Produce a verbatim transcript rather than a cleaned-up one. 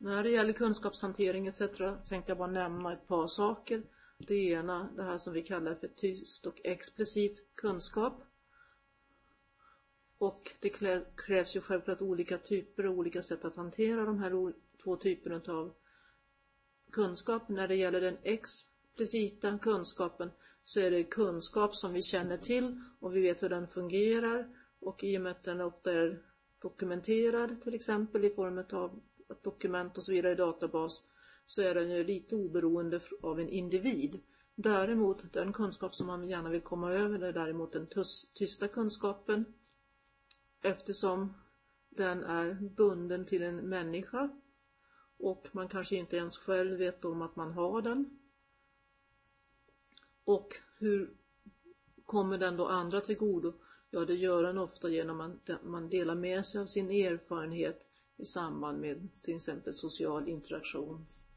När det gäller kunskapshantering et cetera tänkte jag bara nämna ett par saker. Det ena, det här som vi kallar för tyst och explicit kunskap. Och det krävs ju självklart olika typer och olika sätt att hantera de här två typerna av kunskap. När det gäller den explicita kunskapen så är det kunskap som vi känner till och vi vet hur den fungerar. Och i och med att den ofta är dokumenterad till exempel i form av ett dokument och så vidare i databas, så är den ju lite oberoende av en individ. Däremot den kunskap som man gärna vill komma över är däremot den tysta kunskapen, eftersom den är bunden till en människa och man kanske inte ens själv vet om att man har den. Och hur kommer den då andra till godo? Ja, det gör den ofta genom att man delar med sig av sin erfarenhet i samband med till exempel social interaktion.